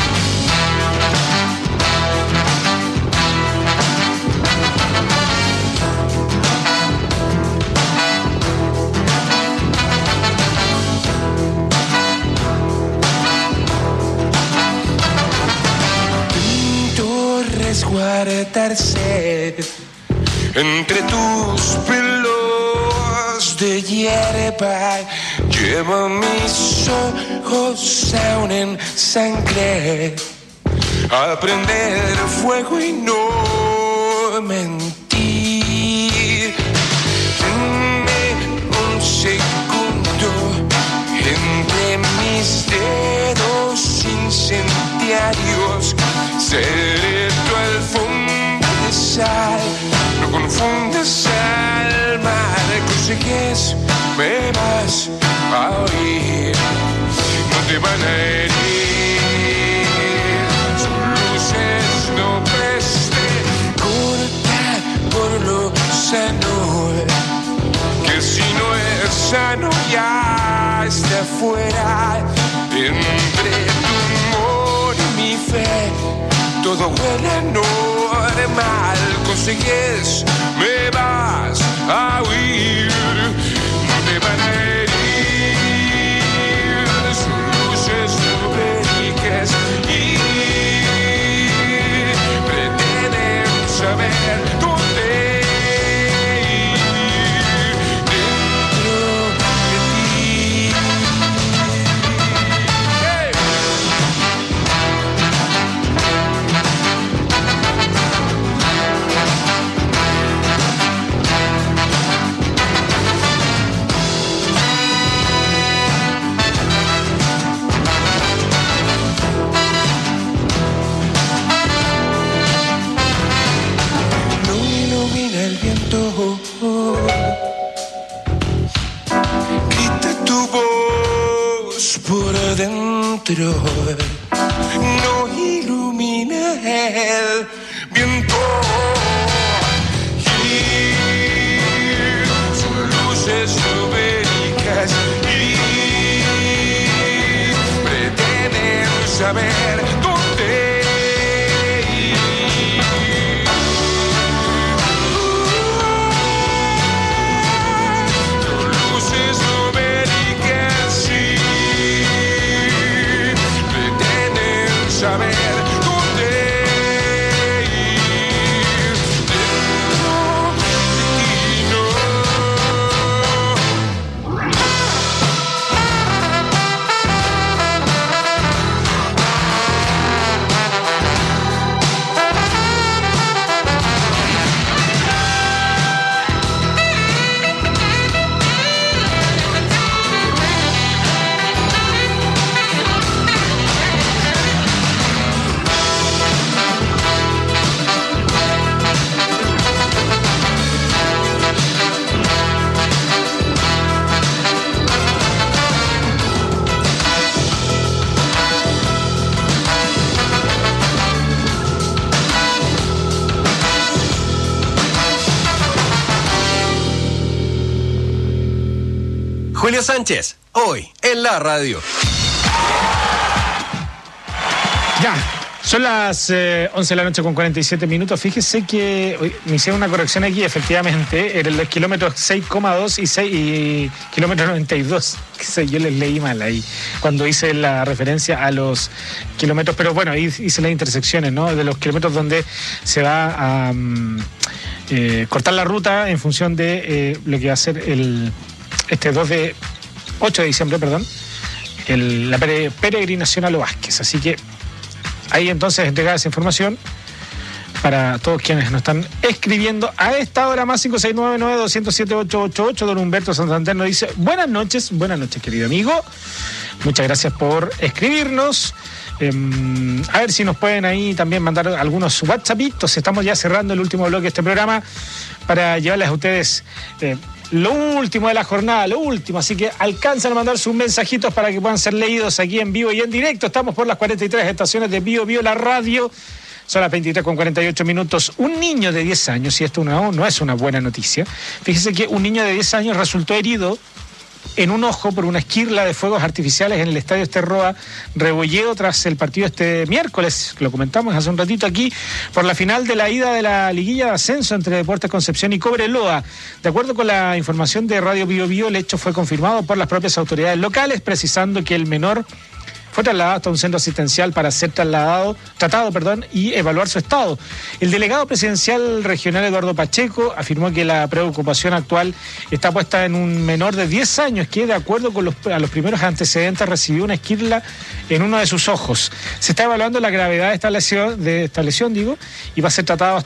Guardarse entre tus pelos de hierba, lleva mis ojos aún en sangre, a prender fuego y no mentir. Dame un segundo entre mis dedos incendiarios, seré tu alfombra de sal, no confundas al mar, consigues, me vas a oír, no te van a herir, sus luces no preste, corta por lo sano, que si no es sano ya está fuera, entre tu amor y mi fe. Todo huele normal, consigues, me vas a huir, no te van a herir, sus luces no prediques y pretenden saber dónde ir dentro de ti. Hey. Grita tu voz por dentro, no ilumina el viento y sus luces numéricas y pretenden saber dónde. Saber dónde ir dentro de ti, no. Julio Sánchez, hoy en la radio. Ya, son las 11 de la noche con 47 minutos. Fíjese que me hicieron una corrección aquí, efectivamente, en los kilómetros 6,2 y kilómetro 92. Yo les leí mal ahí, cuando hice la referencia a los kilómetros, pero bueno, ahí hice las intersecciones, ¿no? De los kilómetros donde se va a cortar la ruta en función de lo que va a ser este 8 de diciembre, perdón, la peregrinación a Los Vázquez. Así que ahí entonces entregar esa información para todos quienes nos están escribiendo a esta hora, más 569-9207-888. Don Humberto Santander nos dice: buenas noches querido amigo, muchas gracias por escribirnos. A ver si nos pueden ahí también mandar algunos WhatsAppitos. Estamos ya cerrando el último bloque de este programa para llevarles a ustedes lo último de la jornada, lo último, así que alcanzan a mandar sus mensajitos para que puedan ser leídos aquí en vivo y en directo. Estamos por las 43 estaciones de Bio la radio. Son las 23:48 minutos. Un niño de 10 años, y esto no es una buena noticia, fíjese que un niño de 10 años resultó herido en un ojo por una esquirla de fuegos artificiales en el estadio Esterroa Rebolledo tras el partido este miércoles, lo comentamos hace un ratito aquí, por la final de la ida de la liguilla de ascenso entre Deportes Concepción y Cobreloa. De acuerdo con la información de Radio Bio, el hecho fue confirmado por las propias autoridades locales, precisando que el menor fue trasladado hasta un centro asistencial para ser tratado y evaluar su estado. El delegado presidencial regional Eduardo Pacheco afirmó que la preocupación actual está puesta en un menor de 10 años que, de acuerdo con los primeros antecedentes, recibió una esquirla en uno de sus ojos. Se está evaluando la gravedad de esta lesión, y va a ser tratado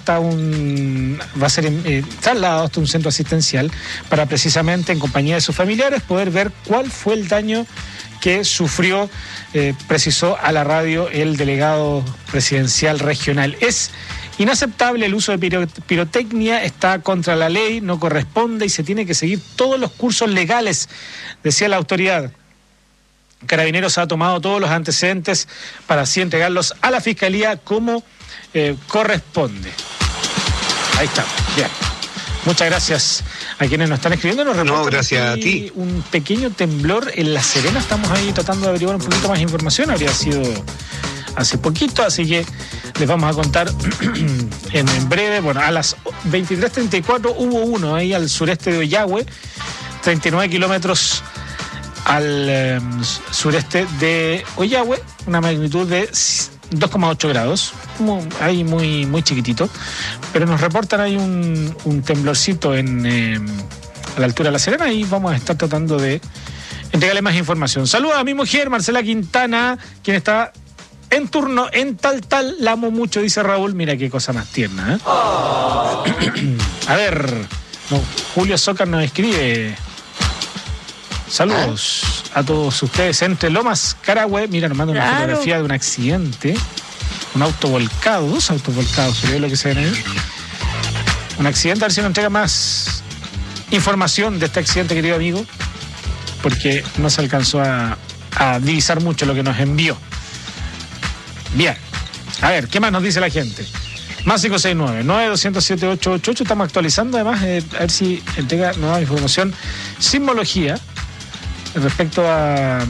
trasladado hasta un centro asistencial para, precisamente en compañía de sus familiares, poder ver cuál fue el daño que sufrió, precisó a la radio el delegado presidencial regional. Es inaceptable el uso de pirotecnia, está contra la ley, no corresponde y se tiene que seguir todos los cursos legales, decía la autoridad. Carabineros ha tomado todos los antecedentes para así entregarlos a la Fiscalía como corresponde. Ahí está, bien. Muchas gracias a quienes nos están escribiendo. Gracias a ti. Un pequeño temblor en La Serena. Estamos ahí tratando de averiguar un poquito más información. Habría sido hace poquito, así que les vamos a contar en breve. Bueno, a las 23:34 hubo uno ahí al sureste de Ollagüe, 39 kilómetros al sureste de Ollagüe, una magnitud de 2,8 grados, ahí muy, muy chiquitito, pero nos reportan ahí un temblorcito a la altura de La Serena, y vamos a estar tratando de entregarle más información. Saludos a mi mujer, Marcela Quintana, quien está en turno en Tal, la amo mucho, dice Raúl. Mira qué cosa más tierna, ¿eh? Oh. A ver, Julio Zócar nos escribe: saludos a todos ustedes. Entre Lomas, Carahue, mira, nos manda una fotografía de un accidente, un auto volcado, 2 autos volcados, se ve lo que se ven ahí. Un accidente, a ver si nos entrega más información de este accidente, querido amigo, porque no se alcanzó a divisar mucho lo que nos envió. Bien, a ver, ¿qué más nos dice la gente? Más 569-9207-888. Estamos actualizando además, a ver si entrega nueva información, sismología, respecto a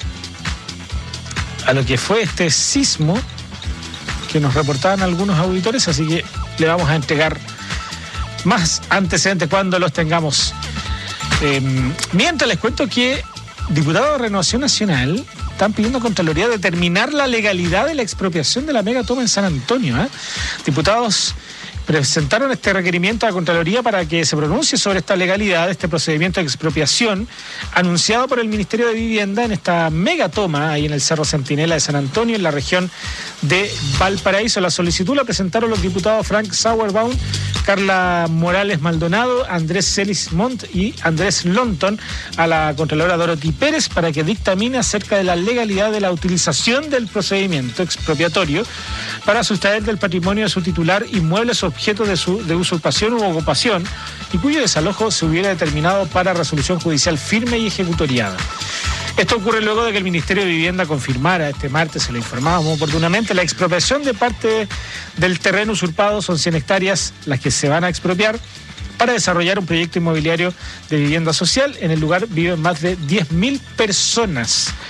lo que fue este sismo que nos reportaban algunos auditores, así que le vamos a entregar más antecedentes cuando los tengamos. Mientras les cuento que diputados de Renovación Nacional están pidiendo a Contraloría determinar la legalidad de la expropiación de la megatoma en San Antonio. Diputados presentaron este requerimiento a la Contraloría para que se pronuncie sobre esta legalidad, este procedimiento de expropiación anunciado por el Ministerio de Vivienda en esta megatoma ahí en el Cerro Centinela de San Antonio, en la región de Valparaíso. La solicitud la presentaron los diputados Frank Sauerbaum, Carla Morales Maldonado, Andrés Celis Montt y Andrés Lonton a la Contralora Dorothy Pérez para que dictamine acerca de la legalidad de la utilización del procedimiento expropiatorio para sustraer del patrimonio de su titular inmuebles o objetos de usurpación u ocupación y cuyo desalojo se hubiera determinado para resolución judicial firme y ejecutoriada. Esto ocurre luego de que el Ministerio de Vivienda confirmara este martes, se lo informábamos oportunamente, la expropiación de parte del terreno usurpado. Son 100 hectáreas las que se van a expropiar para desarrollar un proyecto inmobiliario de vivienda social. En el lugar viven más de 10.000 personas.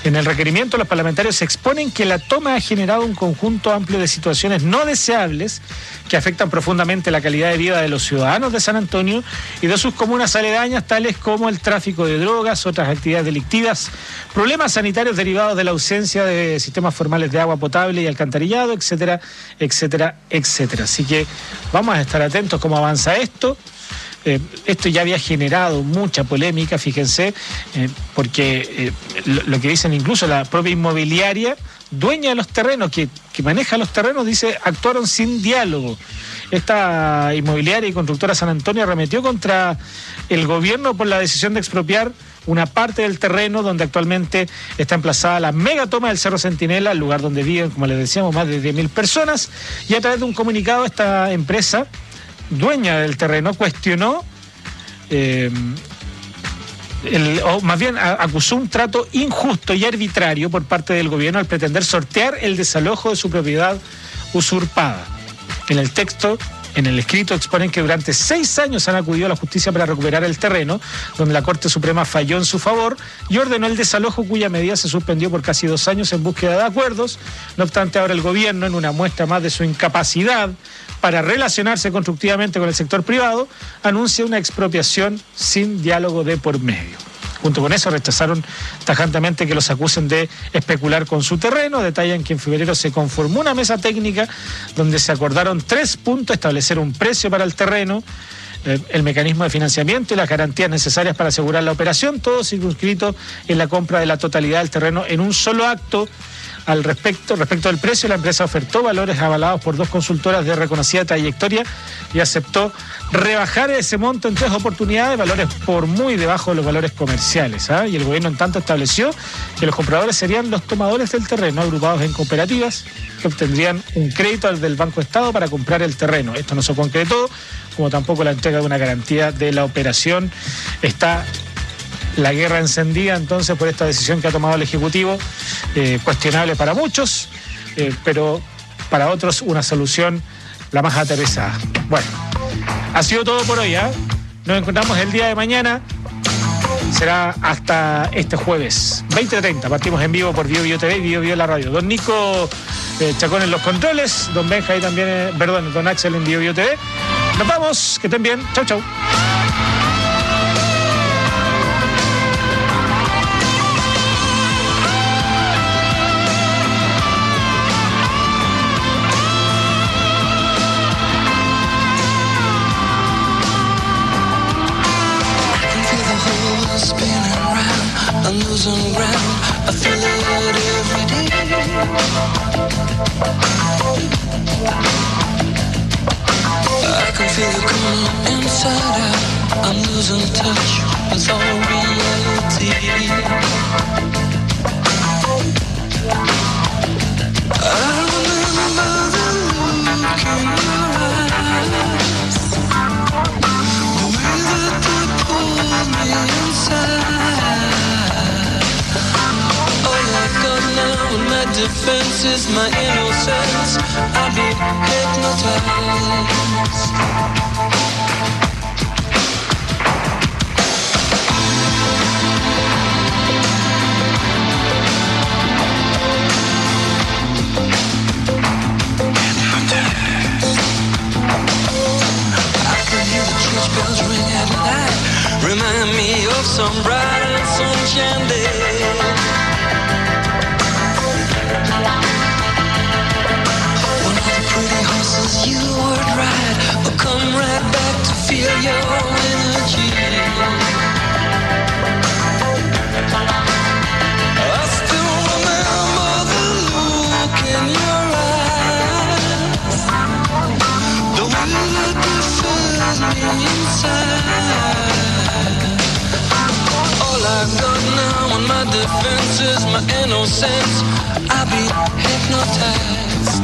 En el requerimiento, los parlamentarios exponen que la toma ha generado un conjunto amplio de situaciones no deseables que afectan profundamente la calidad de vida de los ciudadanos de San Antonio y de sus comunas aledañas, tales como el tráfico de drogas, otras actividades delictivas, problemas sanitarios derivados de la ausencia de sistemas formales de agua potable y alcantarillado, etcétera, etcétera, etcétera. Así que vamos a estar atentos cómo avanza esto. Esto ya había generado mucha polémica, fíjense, porque lo que dicen incluso la propia inmobiliaria, dueña de los terrenos, que maneja los terrenos, dice, actuaron sin diálogo. Esta inmobiliaria y constructora San Antonio arremetió contra el gobierno por la decisión de expropiar una parte del terreno donde actualmente está emplazada la mega toma del Cerro Centinela, el lugar donde viven, como les decíamos, más de 10.000 personas, y a través de un comunicado esta empresa dueña del terreno cuestionó, o más bien acusó un trato injusto y arbitrario por parte del gobierno al pretender sortear el desalojo de su propiedad usurpada. En el texto, en el escrito, exponen que durante 6 años han acudido a la justicia para recuperar el terreno, donde la Corte Suprema falló en su favor y ordenó el desalojo, cuya medida se suspendió por casi 2 años en búsqueda de acuerdos. No obstante, ahora el gobierno, en una muestra más de su incapacidad para relacionarse constructivamente con el sector privado, anuncia una expropiación sin diálogo de por medio. Junto con eso, rechazaron tajantemente que los acusen de especular con su terreno. Detallan que en febrero se conformó una mesa técnica donde se acordaron 3 puntos: establecer un precio para el terreno, el mecanismo de financiamiento y las garantías necesarias para asegurar la operación, todo circunscrito en la compra de la totalidad del terreno en un solo acto. Respecto del precio, la empresa ofertó valores avalados por 2 consultoras de reconocida trayectoria y aceptó rebajar ese monto en 3 oportunidades, valores por muy debajo de los valores comerciales. Y el gobierno, en tanto, estableció que los compradores serían los tomadores del terreno, agrupados en cooperativas, que obtendrían un crédito del Banco Estado para comprar el terreno. Esto no se concretó, como tampoco la entrega de una garantía de la operación. Está la guerra encendida entonces por esta decisión que ha tomado el Ejecutivo, cuestionable para muchos, pero para otros una solución la más aterrizada. Bueno, ha sido todo por hoy, ¿eh? Nos encontramos el día de mañana, será hasta este jueves 20:30, partimos en vivo por Bio Bio TV y Bio Bio la radio. Don Nico Chacón en los controles, don Benja ahí también, don Axel en Bio Bio TV. Nos vamos, que estén bien, chau chau. I'm losing ground, I feel it every day. I can feel it coming inside out. I'm losing touch with all reality. I remember the look in your eyes, the way that they pulled me inside. My defense is my innocence. I've been hypnotized. I can hear the church bells ring at night, remind me of some bright and sunshine day. You would ride, or come right back to feel your energy. I still remember the look in your eyes, the way that you filled me inside. All I've got now on my defense is my innocence. I'll be hypnotized.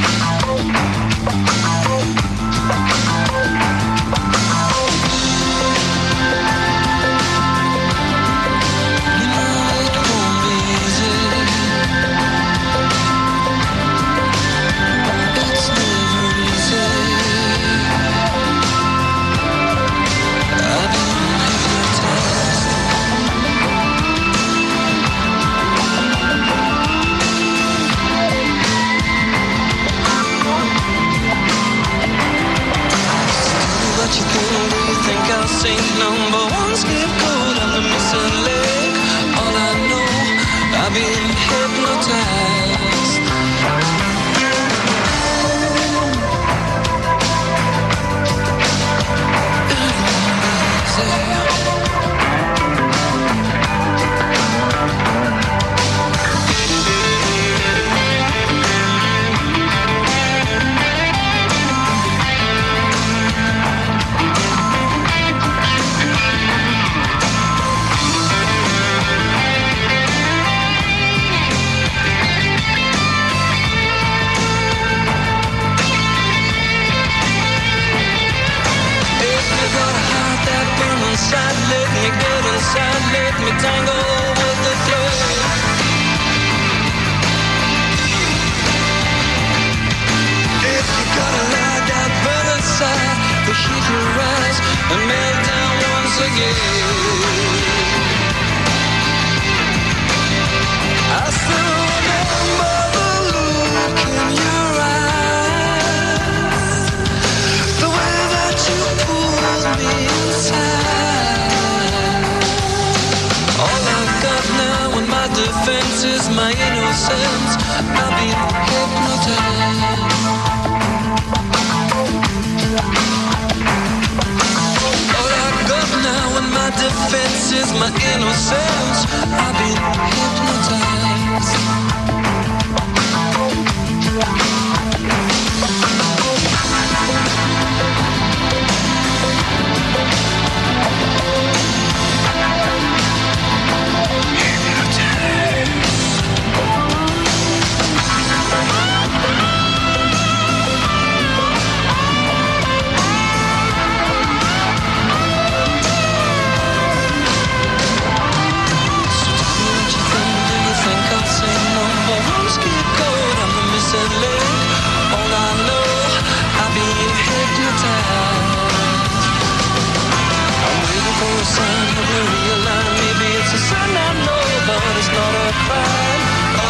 This ain't number one scapegoat, I'm the missing leg. All I know, I've been hypnotized. Inside, let me get inside, let me tangle with the thread. If you gotta lie down, burn inside, the heat will rise and melt down once again. I still remember the look in your eyes, the way that you pulled me inside. Defense is my innocence. I've been hypnotized. All I got now in my defense is my innocence. I've been hypnotized.